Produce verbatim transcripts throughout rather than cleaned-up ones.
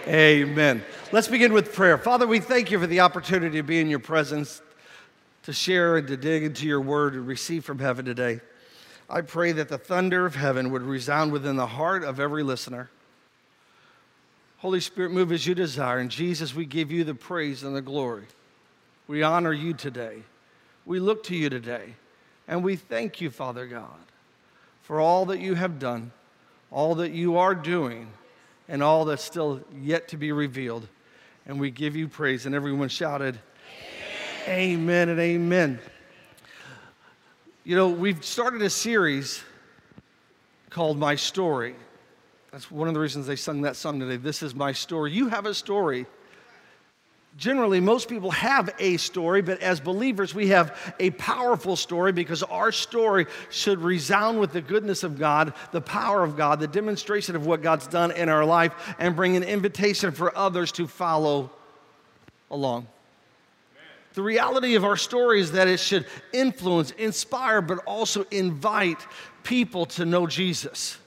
Amen. Let's begin with prayer. Father, we thank you for the opportunity to be in your presence, to share and to dig into your word and receive from heaven today. I pray that the thunder of heaven would resound within the heart of every listener. Holy Spirit, move as you desire. And Jesus, we give you the praise and the glory. We honor you today. We look to you today. And we thank you, Father God, for all that you have done, all that you are doing, and all that's still yet to be revealed. And we give you praise. And everyone shouted, Amen, amen and amen. You know, we've started a series called My Story. That's one of the reasons they sung that song today. This is my story. You have a story. Generally, most people have a story, but as believers, we have a powerful story because our story should resound with the goodness of God, the power of God, the demonstration of what God's done in our life, and bring an invitation for others to follow along. Amen. The reality of our story is that it should influence, inspire, but also invite people to know Jesus.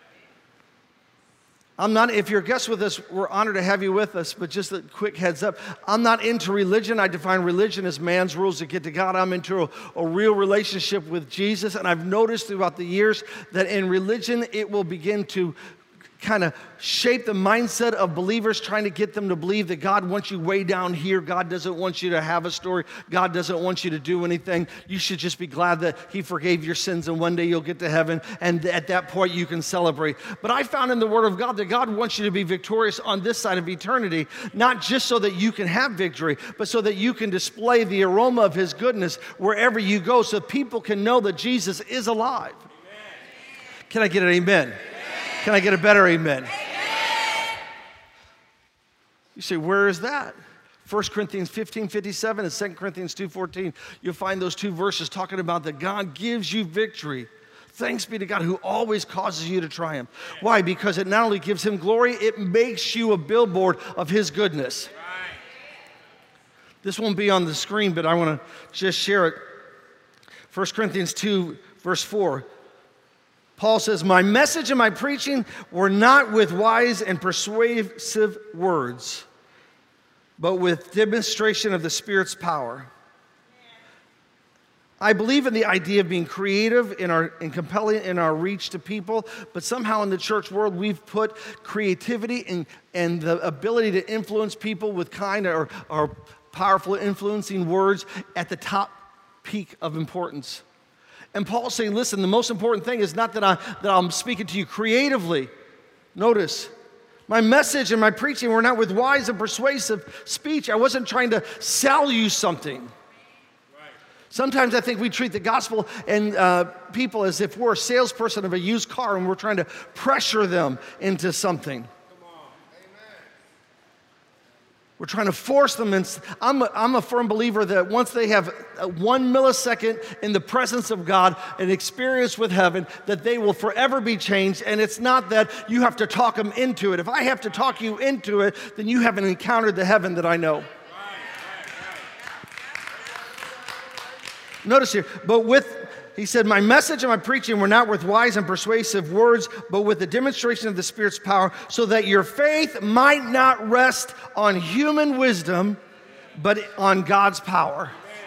I'm not, if you're a guest with us, we're honored to have you with us, but just a quick heads up, I'm not into religion. I define religion as man's rules to get to God. I'm into a, a real relationship with Jesus, and I've noticed throughout the years that in religion, it will begin to kind of shape the mindset of believers, trying to get them to believe that God wants you way down here. God doesn't want you to have a story. God doesn't want you to do anything. You should just be glad that he forgave your sins and one day you'll get to heaven, and at that point you can celebrate. But I found in the Word of God that God wants you to be victorious on this side of eternity, not just so that you can have victory, but so that you can display the aroma of his goodness wherever you go, so people can know that Jesus is alive. Amen. Can I get an amen? Amen. Can I get a better amen? Amen? You say, where is that? First Corinthians fifteen fifty-seven and Second Corinthians two fourteen. You'll find those two verses talking about that God gives you victory. Thanks be to God who always causes you to triumph. Why? Because it not only gives him glory, it makes you a billboard of his goodness. This won't be on the screen, but I want to just share it. First Corinthians two, verse four. Paul says, my message and my preaching were not with wise and persuasive words, but with demonstration of the Spirit's power. I believe in the idea of being creative in our, and compelling in our reach to people, but somehow in the church world, we've put creativity and, and the ability to influence people with kind or, or powerful influencing words at the top peak of importance. And Paul's saying, listen, the most important thing is not that, I, that I'm speaking to you creatively. Notice, my message and my preaching were not with wise and persuasive speech. I wasn't trying to sell you something. Right. Sometimes I think we treat the gospel and uh, people as if we're a salesperson of a used car and we're trying to pressure them into something. We're trying to force them. And I'm a, I'm a firm believer that once they have one millisecond in the presence of God, an experience with heaven, that they will forever be changed. And it's not that you have to talk them into it. If I have to talk you into it, then you haven't encountered the heaven that I know. Right, right, right. Notice here, but with He said, my message and my preaching were not with wise and persuasive words, but with the demonstration of the Spirit's power, so that your faith might not rest on human wisdom, but on God's power.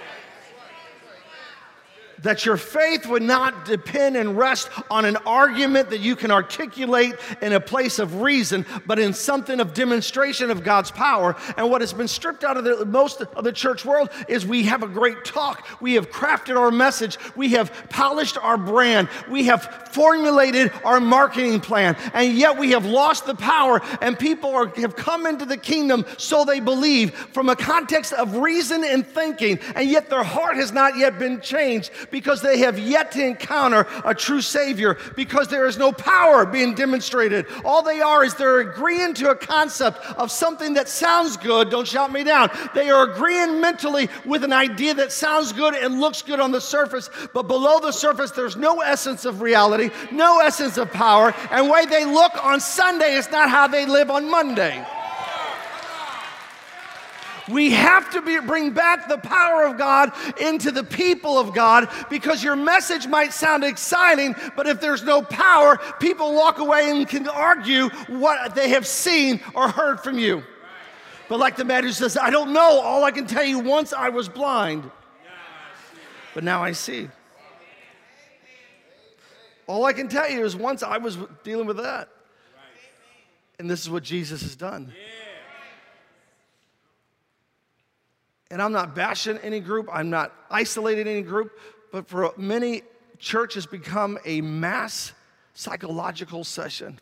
That your faith would not depend and rest on an argument that you can articulate in a place of reason, but in something of demonstration of God's power. And what has been stripped out of the, most of the church world is we have a great talk. We have crafted our message. We have polished our brand. We have formulated our marketing plan. And yet we have lost the power, and people are, have come into the kingdom, so they believe, from a context of reason and thinking, and yet their heart has not yet been changed, because they have yet to encounter a true Savior, because there is no power being demonstrated. All they are is they're agreeing to a concept of something that sounds good. Don't shout me down. They are agreeing mentally with an idea that sounds good and looks good on the surface, but below the surface there's no essence of reality, no essence of power, and the way they look on Sunday is not how they live on Monday. We have to be, bring back the power of God into the people of God, because your message might sound exciting, but if there's no power, people walk away and can argue what they have seen or heard from you. But like the man who says, I don't know, all I can tell you, once I was blind, but now I see. All I can tell you is once I was dealing with that. And this is what Jesus has done. And I'm not bashing any group. I'm not isolating any group. But for many, church has become a mass psychological session,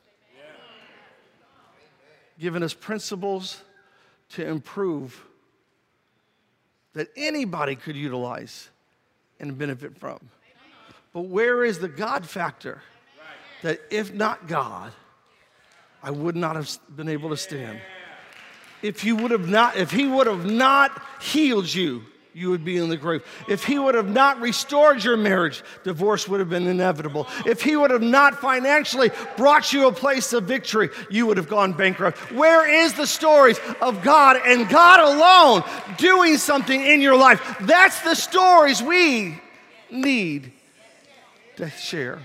giving us principles to improve that anybody could utilize and benefit from. But where is the God factor? That if not God, I would not have been able to stand. If he would have not, if he would have not healed you, you would be in the grave. If he would have not restored your marriage, divorce would have been inevitable. If he would have not financially brought you a place of victory, you would have gone bankrupt. Where is the stories of God and God alone doing something in your life? That's the stories we need to share.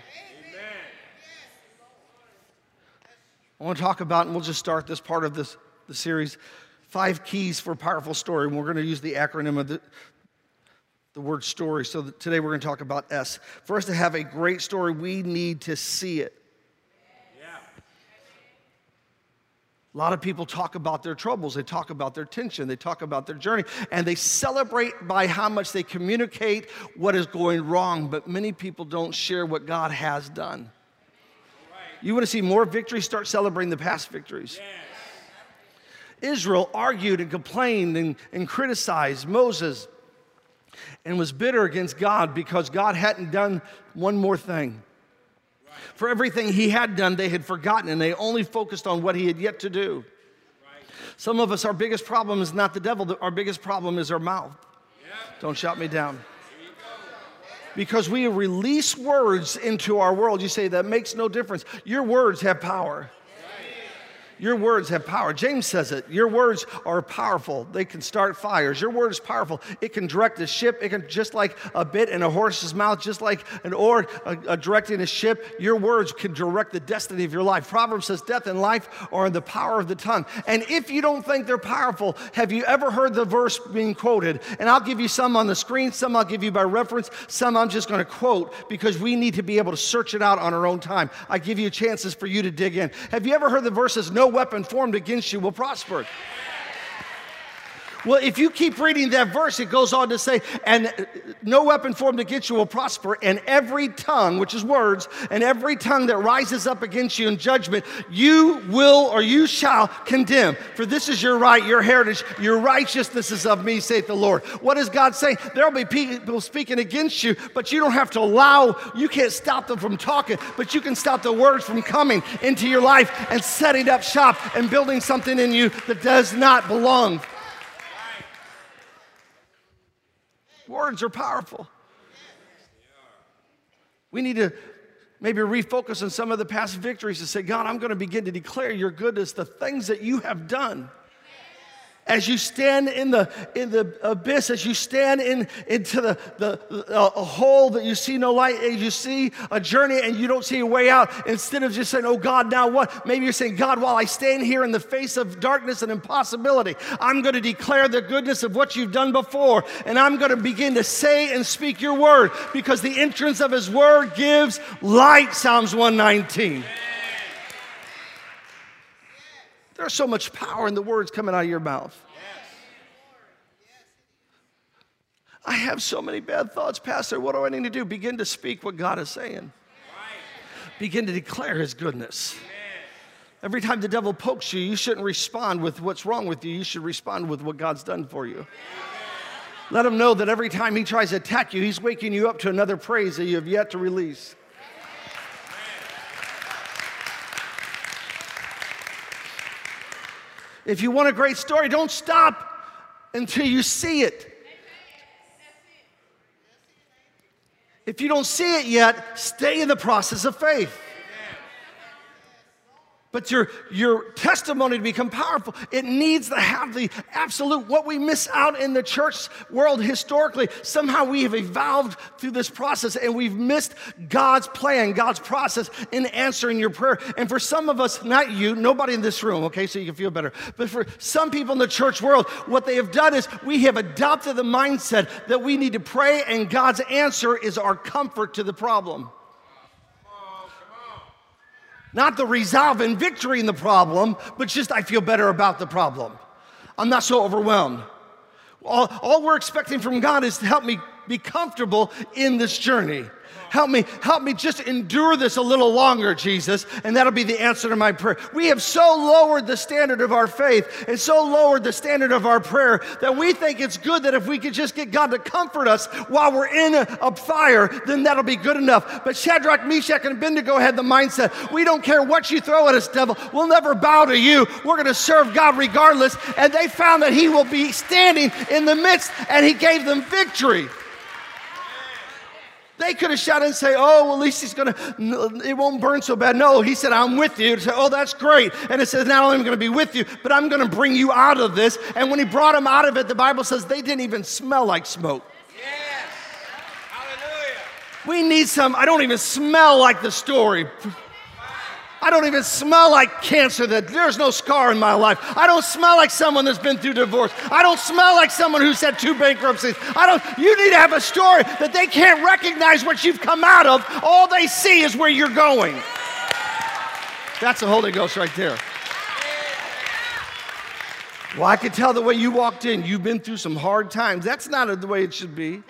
I want to talk about, and we'll just start this part of this the series, five keys for a powerful story. And we're going to use the acronym of the, the word story. So that today we're going to talk about S. For us to have a great story, we need to see it. Yeah. A lot of people talk about their troubles. They talk about their tension. They talk about their journey. And they celebrate by how much they communicate what is going wrong. But many people don't share what God has done. Right. You want to see more victories? Start celebrating the past victories. Yeah. Israel argued and complained and, and criticized Moses and was bitter against God because God hadn't done one more thing. Right. For everything he had done, they had forgotten, and they only focused on what he had yet to do. Right. Some of us, our biggest problem is not the devil. Our biggest problem is our mouth. Yep. Don't shout me down. Because we release words into our world. You say, that makes no difference. Your words have power. Your words have power. James says it. Your words are powerful. They can start fires. Your word is powerful. It can direct a ship. It can, just like a bit in a horse's mouth, just like an oar uh, uh, directing a ship, your words can direct the destiny of your life. Proverbs says death and life are in the power of the tongue. And if you don't think they're powerful, have you ever heard the verse being quoted? And I'll give you some on the screen, some I'll give you by reference, some I'm just going to quote because we need to be able to search it out on our own time. I give you chances for you to dig in. Have you ever heard the verses, no weapon formed against you will prosper? Well, if you keep reading that verse, it goes on to say, and no weapon formed against you will prosper, and every tongue, which is words, and every tongue that rises up against you in judgment, you will or you shall condemn. For this is your right, your heritage, your righteousness is of me, saith the Lord. What is God saying? There will be people speaking against you, but you don't have to allow, you can't stop them from talking, but you can stop the words from coming into your life and setting up shop and building something in you that does not belong. Words are powerful. We need to maybe refocus on some of the past victories and say, God, I'm going to begin to declare your goodness, the things that you have done. As you stand in the in the abyss, as you stand in into the, the uh, a hole that you see no light, as you see a journey and you don't see a way out, instead of just saying, oh God, now what? Maybe you're saying, God, while I stand here in the face of darkness and impossibility, I'm going to declare the goodness of what you've done before, and I'm going to begin to say and speak your word, because the entrance of his word gives light, Psalms one nineteen. There's so much power in the words coming out of your mouth. I have so many bad thoughts, Pastor. What do I need to do? Begin to speak what God is saying. Begin to declare his goodness. Every time the devil pokes you, you shouldn't respond with what's wrong with you. You should respond with what God's done for you. Let him know that every time he tries to attack you, he's waking you up to another praise that you have yet to release. If you want a great story, don't stop until you see it. If you don't see it yet, stay in the process of faith. But your, your testimony to become powerful, it needs to have the absolute, what we miss out in the church world historically. Somehow we have evolved through this process and we've missed God's plan, God's process in answering your prayer. And for some of us, not you, nobody in this room, okay, so you can feel better. But for some people in the church world, what they have done is we have adopted the mindset that we need to pray and God's answer is our comfort to the problem. Not the resolve and victory in the problem, but just I feel better about the problem. I'm not so overwhelmed. All, all we're expecting from God is to help me be comfortable in this journey. Help me, help me just endure this a little longer, Jesus, and that'll be the answer to my prayer. We have so lowered the standard of our faith and so lowered the standard of our prayer that we think it's good that if we could just get God to comfort us while we're in a, a fire, then that'll be good enough. But Shadrach, Meshach, and Abednego had the mindset, we don't care what you throw at us, devil. We'll never bow to you. We're going to serve God regardless. And they found that he will be standing in the midst, and he gave them victory. They could have shouted and say, oh, well, at least he's going to, it won't burn so bad. No, he said, I'm with you. Say, oh, that's great. And it says, not only am I going to be with you, but I'm going to bring you out of this. And when he brought them out of it, the Bible says they didn't even smell like smoke. Yes. Hallelujah. We need some, I don't even smell like the story. I don't even smell like cancer, that there's no scar in my life. I don't smell like someone that's been through divorce. I don't smell like someone who's had two bankruptcies. I don't, you need to have a story that they can't recognize what you've come out of. All they see is where you're going. That's the Holy Ghost right there. Well, I can tell the way you walked in, you've been through some hard times. That's not the way it should be.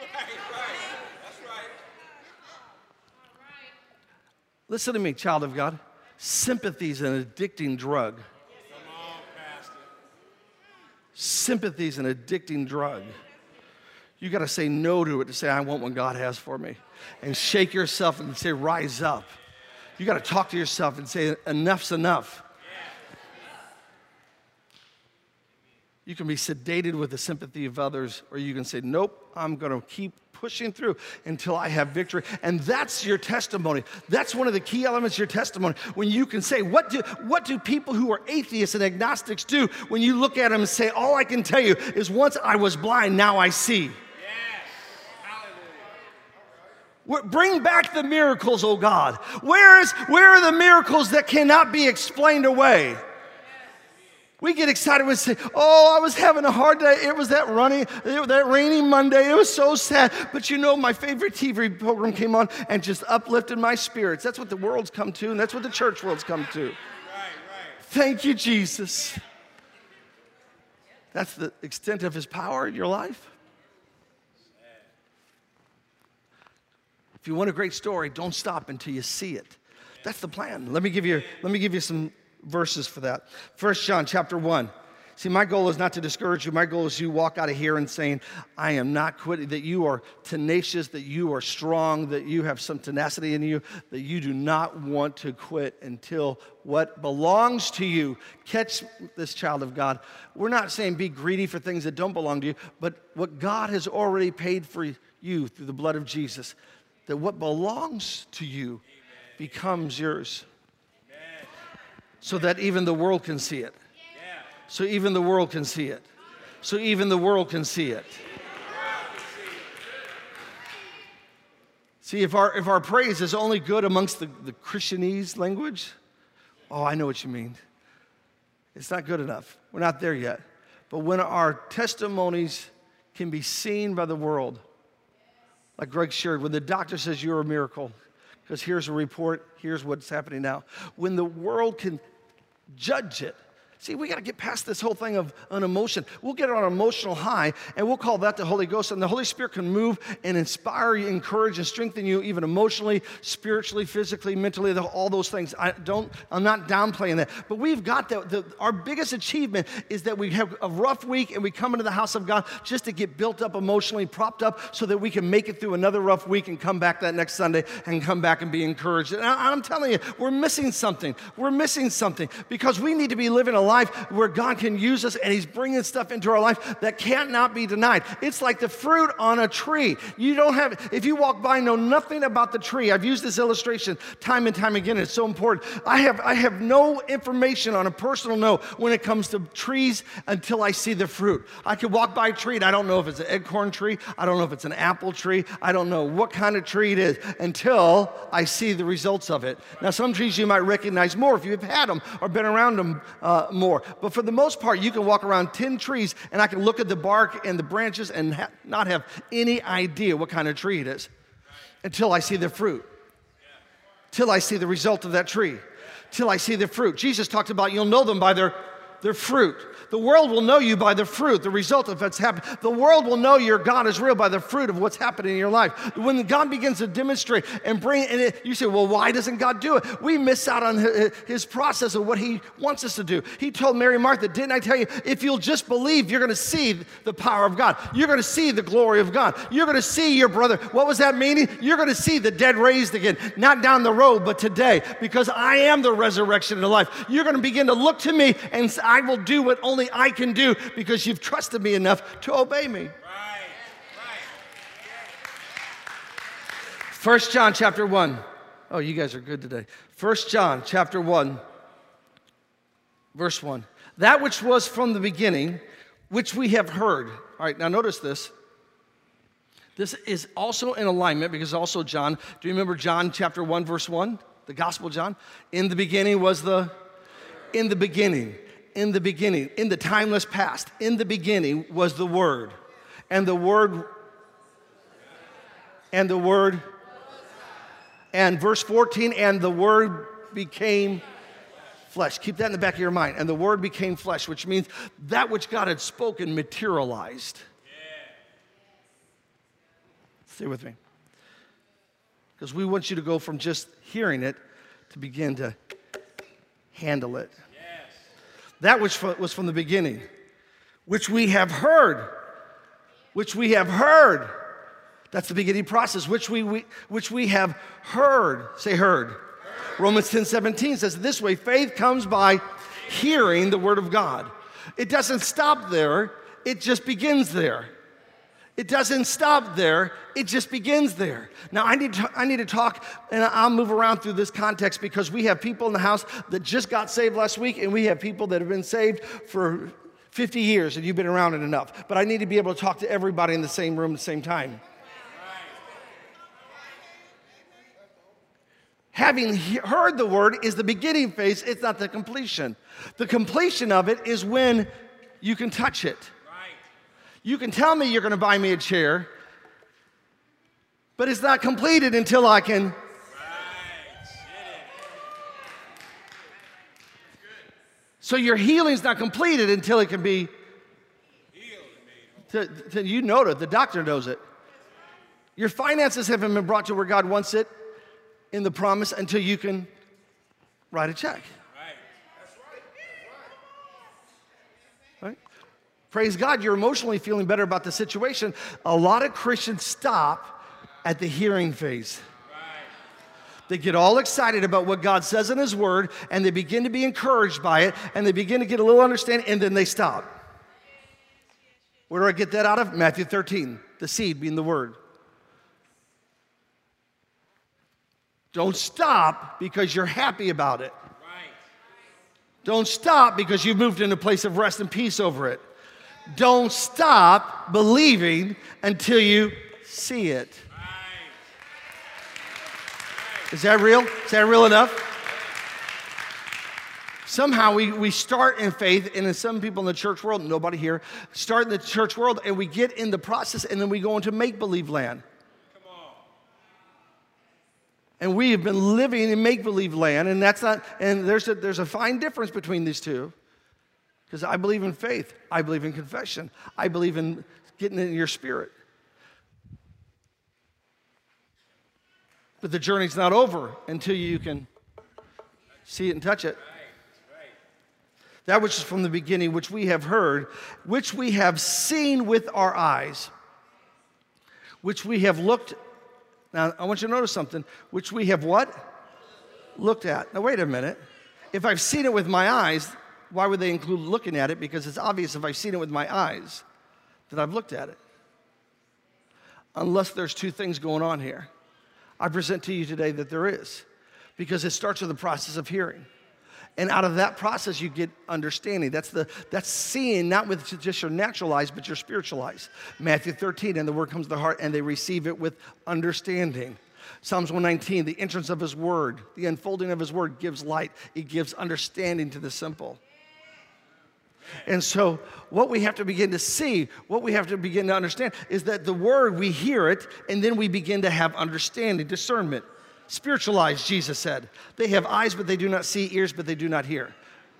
Listen to me, child of God. Sympathy is an addicting drug. Come on, Pastor. Sympathy is an addicting drug. You got to say no to it to say, I want what God has for me. And shake yourself and say, rise up. You got to talk to yourself and say, enough's enough. You can be sedated with the sympathy of others, or you can say, nope, I'm going to keep pushing through until I have victory. And that's your testimony. That's one of the key elements of your testimony. When you can say, what do, what do people who are atheists and agnostics do when you look at them and say, all I can tell you is once I was blind, now I see. Yes. Hallelujah. Bring back the miracles, oh God. Where is, where are the miracles that cannot be explained away? We get excited when we say, oh, I was having a hard day. It was that runny, that rainy Monday. It was so sad. But you know, my favorite T V program came on and just uplifted my spirits. That's what the world's come to, and that's what the church world's come to. Right, right. Thank you, Jesus. That's the extent of his power in your life. If you want a great story, don't stop until you see it. That's the plan. Let me give you, let me give you some verses for that. First John chapter one. See, my goal is not to discourage you. My goal is you walk out of here and saying, I am not quitting, that you are tenacious, that you are strong, that you have some tenacity in you, that you do not want to quit until what belongs to you. Catch this, child of God. We're not saying be greedy for things that don't belong to you, but what God has already paid for you through the blood of Jesus, that what belongs to you becomes yours. So that even the world can see it. So even the world can see it. So even the world can see it. See, if our, if our praise is only good amongst the, the Christianese language, oh, I know what you mean. It's not good enough. We're not there yet. But when our testimonies can be seen by the world, like Greg shared, when the doctor says you're a miracle, because here's a report, here's what's happening now. When the world can judge it. See, we got to get past this whole thing of an emotion. We'll get on an emotional high, and we'll call that the Holy Ghost. And the Holy Spirit can move and inspire you, encourage, and strengthen you, even emotionally, spiritually, physically, mentally, all those things. I don't, I'm not downplaying that. But we've got that. The, our biggest achievement is that we have a rough week, and we come into the house of God just to get built up emotionally, propped up, so that we can make it through another rough week and come back that next Sunday and come back and be encouraged. And I, I'm telling you, we're missing something. We're missing something because we need to be living a life where God can use us, and he's bringing stuff into our life that cannot be denied. It's like the fruit on a tree. You don't have, if you walk by and know nothing about the tree, I've used this illustration time and time again, it's so important. I have, I have no information on a personal note when it comes to trees until I see the fruit. I could walk by a tree and I don't know if it's an acorn tree, I don't know if it's an apple tree, I don't know what kind of tree it is until I see the results of it. Now, some trees you might recognize more if you've had them or been around them uh, more. But for the most part, you can walk around ten trees and I can look at the bark and the branches and ha- not have any idea what kind of tree it is until I see the fruit, till I see the result of that tree, till I see the fruit. Jesus talked about you'll know them by their, their fruit. The world will know you by the fruit, the result of what's happened. The world will know your God is real by the fruit of what's happening in your life. When God begins to demonstrate and bring and it, you say, well, why doesn't God do it? We miss out on his, his process of what he wants us to do. He told Mary and Martha, didn't I tell you, if you'll just believe, you're going to see the power of God. You're going to see the glory of God. You're going to see your brother. What was that meaning? You're going to see the dead raised again, not down the road, but today, because I am the resurrection and the life. You're going to begin to look to me and I will do what only I can do because you've trusted me enough to obey me. Right, right. First John chapter one. Oh, you guys are good today. First John chapter one, verse one. That which was from the beginning, which we have heard. All right, now notice this. This is also in alignment because also John, do you remember John chapter one, verse one? The Gospel of John? In the beginning was the, in the beginning. In the beginning, in the timeless past, in the beginning was the Word. And the Word, and the Word, and verse fourteen, and the Word became flesh. Keep that in the back of your mind. And the Word became flesh, which means that which God had spoken materialized. Stay with me. Because we want you to go from just hearing it to begin to handle it. That which was from the beginning, which we have heard, which we have heard. That's the beginning process, which we, we which we have heard. Say heard. heard. Romans ten seventeen says it this way, faith comes by hearing the word of God. It doesn't stop there, it just begins there. It doesn't stop there, it just begins there. Now, I need to, I need to talk, and I'll move around through this context because we have people in the house that just got saved last week, and we have people that have been saved for fifty years, and you've been around it enough. But I need to be able to talk to everybody in the same room at the same time. Having heard the word is the beginning phase, it's not the completion. The completion of it is when you can touch it. You can tell me you're going to buy me a chair, but it's not completed until I can. Right. So your healing's not completed until it can be healed. To, to, you know it. The doctor knows it. Your finances haven't been brought to where God wants it in the promise until you can write a check. Praise God, you're emotionally feeling better about the situation. A lot of Christians stop at the hearing phase. They get all excited about what God says in His Word, and they begin to be encouraged by it, and they begin to get a little understanding, and then they stop. Where do I get that out of? Matthew thirteen, the seed being the Word. Don't stop because you're happy about it. Don't stop because you've moved into a place of rest and peace over it. Don't stop believing until you see it. Is that real? Is that real enough? Somehow we, we start in faith, and in some people in the church world, nobody here, start in the church world, and we get in the process, and then we go into make-believe land. And we have been living in make-believe land, and that's not, and there's a, there's a fine difference between these two. Because I believe in faith. I believe in confession. I believe in getting it in your spirit. But the journey's not over until you can see it and touch it. That which is from the beginning, which we have heard, which we have seen with our eyes, which we have looked. Now, I want you to notice something. Which we have what? Looked at. Now, wait a minute. If I've seen it with my eyes, Why would they include looking at it? Because it's obvious if I've seen it with my eyes that I've looked at it. Unless there's two things going on here. I present to you today that there is. Because it starts with the process of hearing. And out of that process, you get understanding. That's the that's seeing, not with just your natural eyes, but your spiritual eyes. Matthew thirteen, and the word comes to the heart, and they receive it with understanding. Psalms one nineteen, the entrance of his word, the unfolding of his word gives light. It gives understanding to the simple. And so what we have to begin to see, what we have to begin to understand is that the word, we hear it, and then we begin to have understanding, discernment. Spiritual eyes, Jesus said. They have eyes, but they do not see, ears, but they do not hear.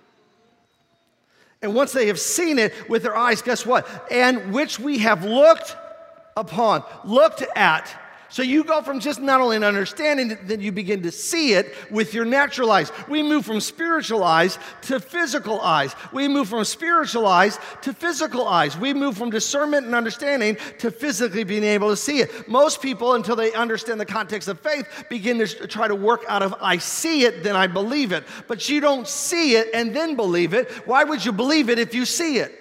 And once they have seen it with their eyes, guess what? And which we have looked upon, looked at. So you go from just not only an understanding, then you begin to see it with your natural eyes. We move from spiritual eyes to physical eyes. We move from spiritual eyes to physical eyes. We move from discernment and understanding to physically being able to see it. Most people, until they understand the context of faith, begin to try to work out of, I see it, then I believe it. But you don't see it and then believe it. Why would you believe it if you see it?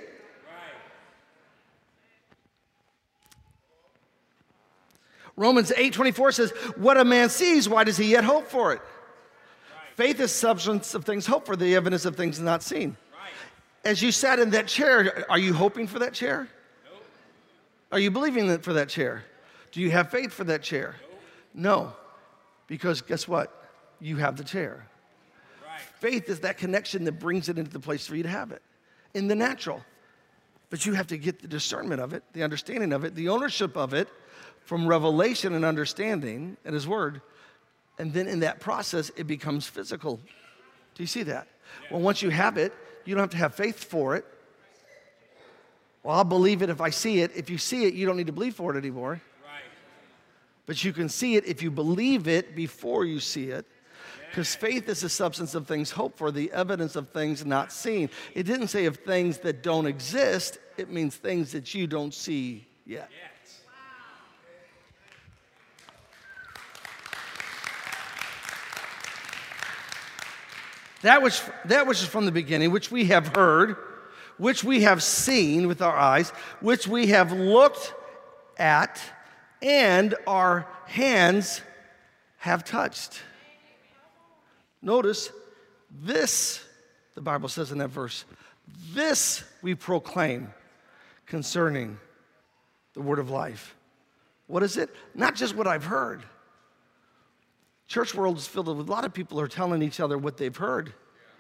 Romans eight twenty-four says, what a man sees, why does he yet hope for it? Right. Faith is substance of things hoped for, the evidence of things not seen. Right. As you sat in that chair, are you hoping for that chair? Nope. Are you believing for that chair? Do you have faith for that chair? Nope. No. Because guess what? You have the chair. Right. Faith is that connection that brings it into the place for you to have it in the natural. But you have to get the discernment of it, the understanding of it, the ownership of it, from revelation and understanding and his word, and then in that process, it becomes physical. Do you see that? Yeah. Well, once you have it, you don't have to have faith for it. Well, I'll believe it if I see it. If you see it, you don't need to believe for it anymore. Right. But you can see it if you believe it before you see it. Because faith is the substance of things hoped for, the evidence of things not seen. It didn't say of things that don't exist. It means things that you don't see yet. Yeah. That which, that which is from the beginning, which we have heard, which we have seen with our eyes, which we have looked at, and our hands have touched. Notice, this, the Bible says in that verse, this we proclaim concerning the word of life. What is it? Not just what I've heard. Church world is filled with a lot of people who are telling each other what they've heard.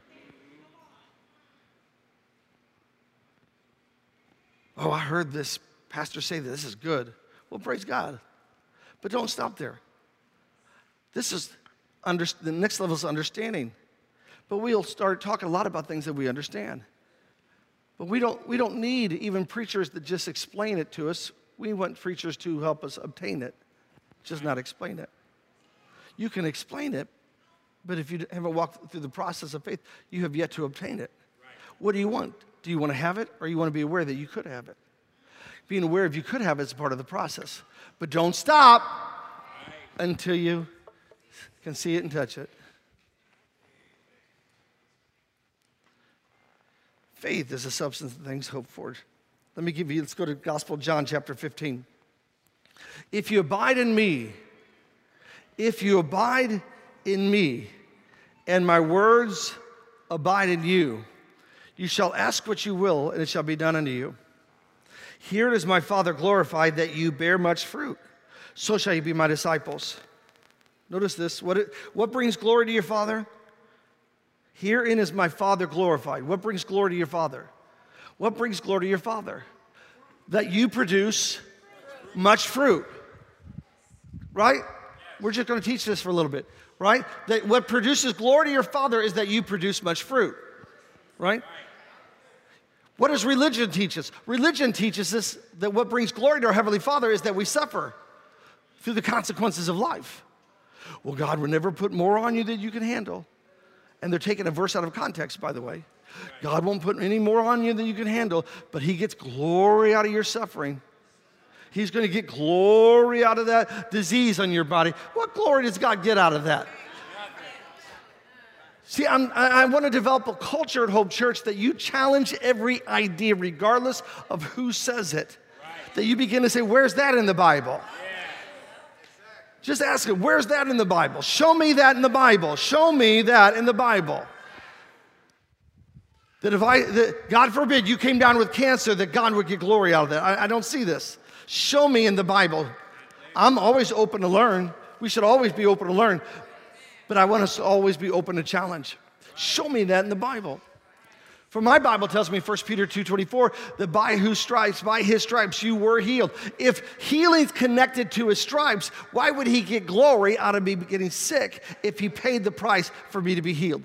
Oh, I heard this pastor say that this is good. Well, praise God. But don't stop there. This is under, the next level is understanding. But we'll start talking a lot about things that we understand. But we don't, we don't need even preachers that just explain it to us. We want preachers to help us obtain it, just not explain it. You can explain it, but if you haven't walked through the process of faith, you have yet to obtain it. Right. What do you want? Do you want to have it, or you want to be aware that you could have it? Being aware of you could have it is part of the process. But don't stop right. until you can see it and touch it. Faith is a substance of things hoped for. Let me give you, let's go to Gospel of John chapter fifteen. If you abide in me, If you abide in me, and my words abide in you, you shall ask what you will, and it shall be done unto you. Here is my Father glorified, that you bear much fruit. So shall you be my disciples. Notice this. What, it, what brings glory to your Father? Herein is my Father glorified. What brings glory to your Father? What brings glory to your Father? That you produce much fruit. Right? We're just going to teach this for a little bit, right? That what produces glory to your Father is that you produce much fruit, right? What does religion teach us? Religion teaches us that what brings glory to our Heavenly Father is that we suffer through the consequences of life. Well, God will never put more on you than you can handle. And they're taking a verse out of context, by the way. God won't put any more on you than you can handle, but He gets glory out of your suffering. He's going to get glory out of that disease on your body. What glory does God get out of that? See, I'm, I, I want to develop a culture at Hope Church that you challenge every idea, regardless of who says it. Right. That you begin to say, where's that in the Bible? Yeah. Just ask it, where's that in the Bible? Show me that in the Bible. Show me that in the Bible. That if I, that God forbid, you came down with cancer, that God would get glory out of that. I, I don't see this. Show me in the Bible. I'm always open to learn. We should always be open to learn. But I want us to always be open to challenge. Show me that in the Bible. For my Bible tells me, First Peter two twenty-four, that by whose stripes, by his stripes, you were healed. If healing's connected to his stripes, why would he get glory out of me getting sick if he paid the price for me to be healed?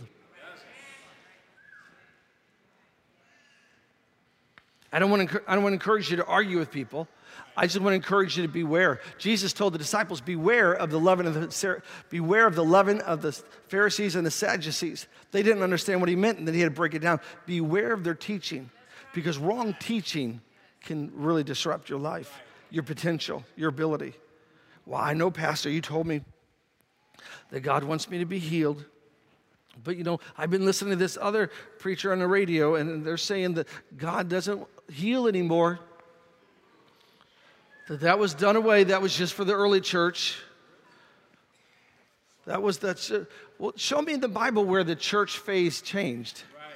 I don't want to, I don't want to encourage you to argue with people. I just want to encourage you to beware. Jesus told the disciples, beware of the leaven of the, beware of the leaven of the Pharisees and the Sadducees. They didn't understand what he meant, and then he had to break it down. Beware of their teaching, because wrong teaching can really disrupt your life, your potential, your ability. Well, I know, Pastor, you told me that God wants me to be healed. But, you know, I've been listening to this other preacher on the radio, and they're saying that God doesn't heal anymore. That that was done away. That was just for the early church. That was that's. Uh, well, show me in the Bible where the church phase changed. Right.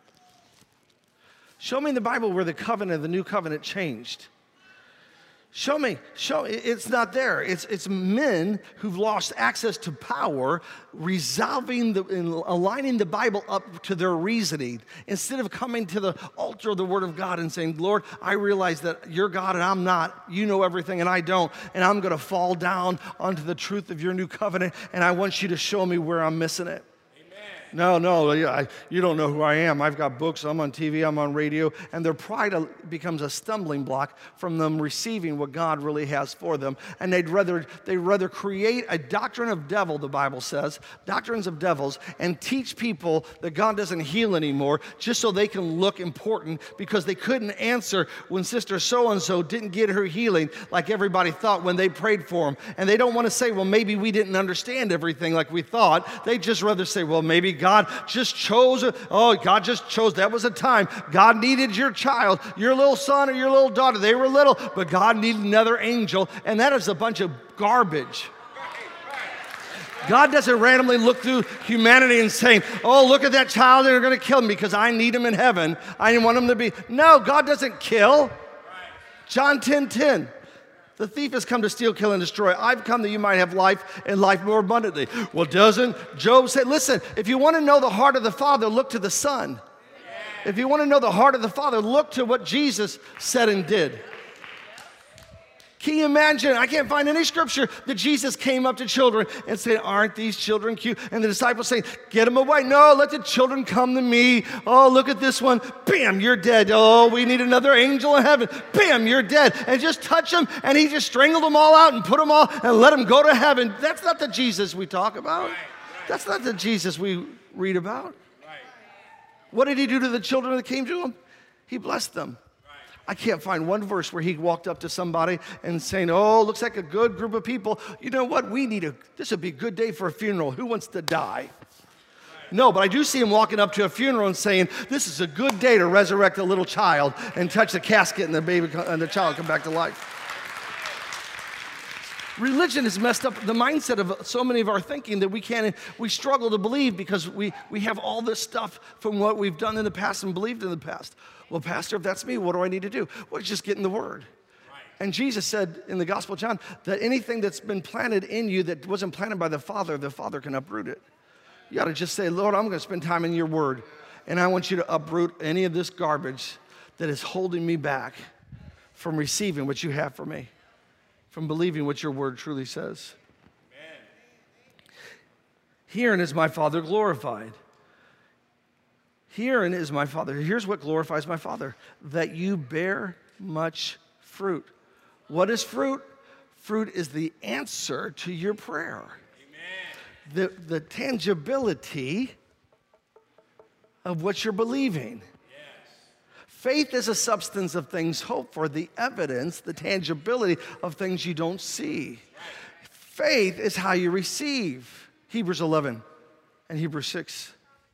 Show me in the Bible where the covenant, the new covenant, changed. Show me, show, it's not there. It's, it's men who've lost access to power, resolving, the, and aligning the Bible up to their reasoning, instead of coming to the altar of the Word of God and saying, Lord, I realize that you're God and I'm not. You know everything and I don't. And I'm going to fall down onto the truth of your new covenant, and I want you to show me where I'm missing it. No, no, I, you don't know who I am. I've got books, I'm on T V, I'm on radio, and their pride becomes a stumbling block from them receiving what God really has for them. And they'd rather, they'd rather create a doctrine of devil, the Bible says, doctrines of devils, and teach people that God doesn't heal anymore just so they can look important, because they couldn't answer when Sister so-and-so didn't get her healing like everybody thought when they prayed for them. And they don't want to say, well, maybe we didn't understand everything like we thought. They'd just rather say, well, maybe God just chose, oh, God just chose, that was a time. God needed your child, your little son or your little daughter. They were little, but God needed another angel, and that is a bunch of garbage. God doesn't randomly look through humanity and saying, oh, look at that child, they're going to kill him because I need him in heaven. I didn't want him to be. No, God doesn't kill. John ten ten. The thief has come to steal, kill, and destroy. I've come that you might have life and life more abundantly. Well, doesn't Job say, listen, if you want to know the heart of the Father, look to the Son. If you want to know the heart of the Father, look to what Jesus said and did. Can you imagine? I can't find any scripture that Jesus came up to children and said, aren't these children cute? And the disciples saying, get them away. No, let the children come to me. Oh, look at this one. Bam, you're dead. Oh, we need another angel in heaven. Bam, you're dead. And just touch them, and he just strangled them all out and put them all and let them go to heaven. That's not the Jesus we talk about. That's not the Jesus we read about. What did he do to the children that came to him? He blessed them. I can't find one verse where he walked up to somebody and saying, oh, looks like a good group of people. You know what? We need a, this would be a good day for a funeral. Who wants to die? No, but I do see him walking up to a funeral and saying, this is a good day to resurrect a little child and touch the casket and the baby and the child come back to life. Religion has messed up the mindset of so many of our thinking that we can't, we struggle to believe because we, we have all this stuff from what we've done in the past and believed in the past. Well, Pastor, if that's me, what do I need to do? Well, just get in the Word. Right. And Jesus said in the Gospel of John that anything that's been planted in you that wasn't planted by the Father, the Father can uproot it. You got to just say, Lord, I'm going to spend time in your Word, and I want you to uproot any of this garbage that is holding me back from receiving what you have for me, from believing what your Word truly says. Amen. Herein is my Father glorified. Herein is my Father. Here's what glorifies my Father, that you bear much fruit. What is fruit? Fruit is the answer to your prayer. Amen. The, the tangibility of what you're believing. Yes. Faith is a substance of things hoped for, the evidence, the tangibility of things you don't see. Right. Faith is how you receive. Hebrews eleven and Hebrews six.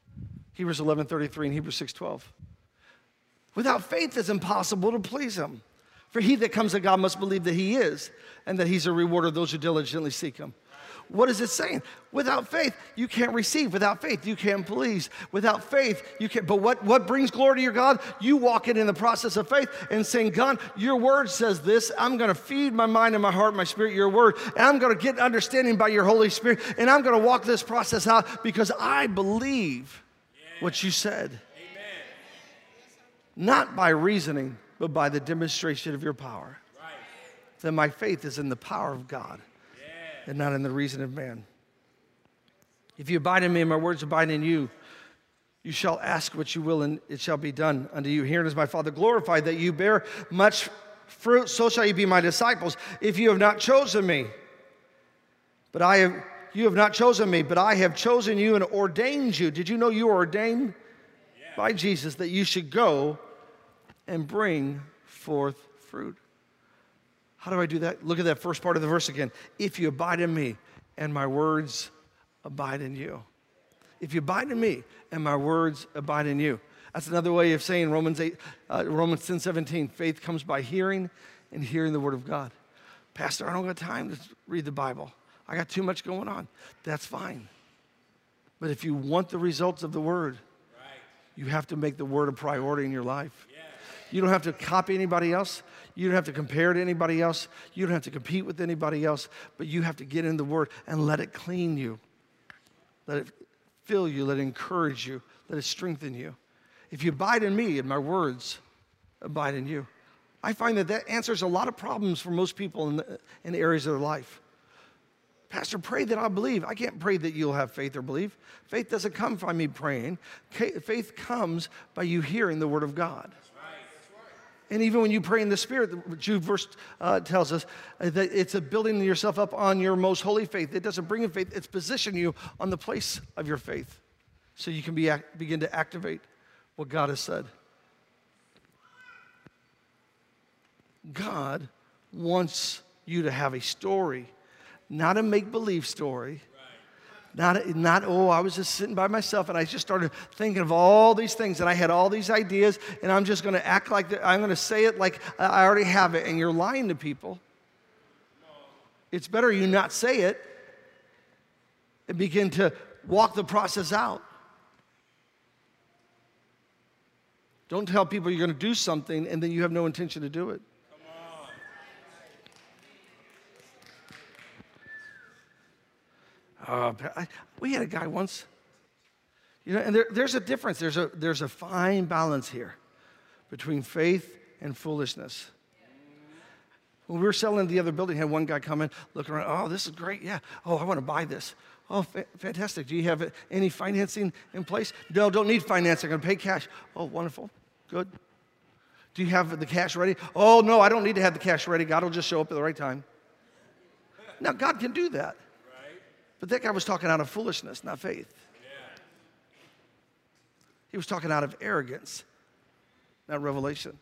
Hebrews eleven thirty-three and Hebrews six twelve. Without faith, it's impossible to please him. For he that comes to God must believe that he is, and that he's a rewarder of those who diligently seek him. What is it saying? Without faith, you can't receive. Without faith, you can't please. Without faith, you can't. But what, what brings glory to your God? You walk it in the process of faith and saying, God, your word says this. I'm going to feed my mind and my heart and my spirit, your word. And I'm going to get understanding by your Holy Spirit. And I'm going to walk this process out because I believe what you said. Amen. Not by reasoning, but by the demonstration of your power. Right. Then my faith is in the power of God. And not in the reason of man. If you abide in me and my words abide in you, you shall ask what you will and it shall be done unto you. Herein is my Father glorified, that you bear much fruit, so shall you be my disciples. If you have not chosen me, but I have, you have not chosen me, but I have chosen you and ordained you. Did you know you were ordained yeah. by Jesus that you should go and bring forth fruit? How do I do that? Look at that first part of the verse again. If you abide in me and my words abide in you. If you abide in me and my words abide in you. That's another way of saying Romans eight, uh, Romans ten seventeen. Faith comes by hearing and hearing the word of God. Pastor, I don't got time to read the Bible. I got too much going on. That's fine. But if you want the results of the word, right. you have to make the word a priority in your life. Yeah. You don't have to copy anybody else. You don't have to compare to anybody else. You don't have to compete with anybody else. But you have to get in the word and let it clean you. Let it fill you. Let it encourage you. Let it strengthen you. If you abide in me and my words abide in you. I find that that answers a lot of problems for most people in, the, in areas of their life. Pastor, pray that I believe. I can't pray that you'll have faith or believe. Faith doesn't come by me praying. Faith comes by you hearing the word of God. And even when you pray in the Spirit, Jude verse uh, tells us that it's a building yourself up on your most holy faith. It doesn't bring in faith. It's positioning you on the place of your faith so you can be, begin to activate what God has said. God wants you to have a story, not a make-believe story. Not, not, oh, I was just sitting by myself and I just started thinking of all these things and I had all these ideas and I'm just going to act like, the, I'm going to say it like I already have it, and you're lying to people. It's better you not say it and begin to walk the process out. Don't tell people you're going to do something and then you have no intention to do it. Uh, I, we had a guy once, you know, and there, there's a difference. There's a, there's a fine balance here between faith and foolishness. When we were selling the other building, had one guy come in, looking around, oh, this is great, yeah. Oh, I want to buy this. Oh, fa- fantastic. Do you have any financing in place? No, don't need financing. I'm going to pay cash. Oh, wonderful. Good. Do you have the cash ready? Oh, no, I don't need to have the cash ready. God will just show up at the right time. Now, God can do that. But that guy was talking out of foolishness, not faith. Yeah. He was talking out of arrogance, not revelation.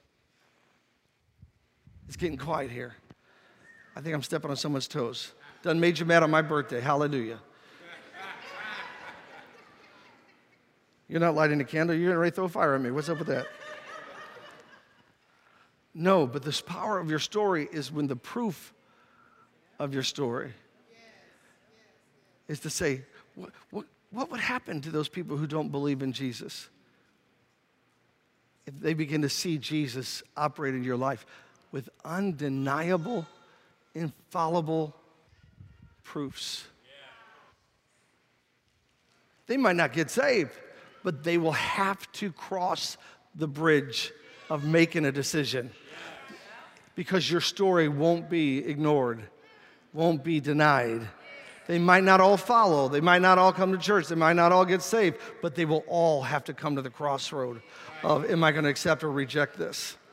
It's getting quiet here. I think I'm stepping on someone's toes. Done made you mad on my birthday. Hallelujah. You're not lighting a candle. You're ready to throw fire at me. What's up with that? No, but this power of your story is when the proof of your story is to say, what, what, what would happen to those people who don't believe in Jesus if they begin to see Jesus operate in your life with undeniable, infallible proofs? Yeah. They might not get saved, but they will have to cross the bridge of making a decision because your story won't be ignored, won't be denied. They might not all follow. They might not all come to church. They might not all get saved, but they will all have to come to the crossroad of, am I going to accept or reject this?